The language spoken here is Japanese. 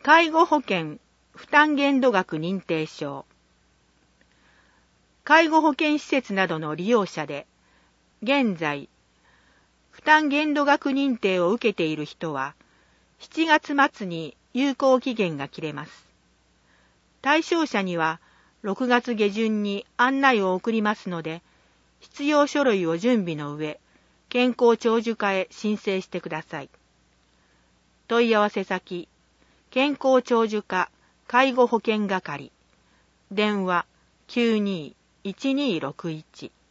介護保険負担限度額認定証。介護保険施設などの利用者で、現在、負担限度額認定を受けている人は、7月末に有効期限が切れます。対象者には、6月下旬に案内を送りますので、必要書類を準備の上、健康長寿課へ申請してください。問い合わせ先、健康長寿課介護保険係、電話92-1261